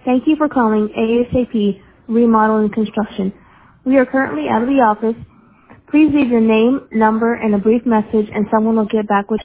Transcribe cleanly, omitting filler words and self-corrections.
Thank you for calling ASAP Remodel and Construction. We are currently out of the office. Please leave your name, number, and a brief message, and someone will get back with you.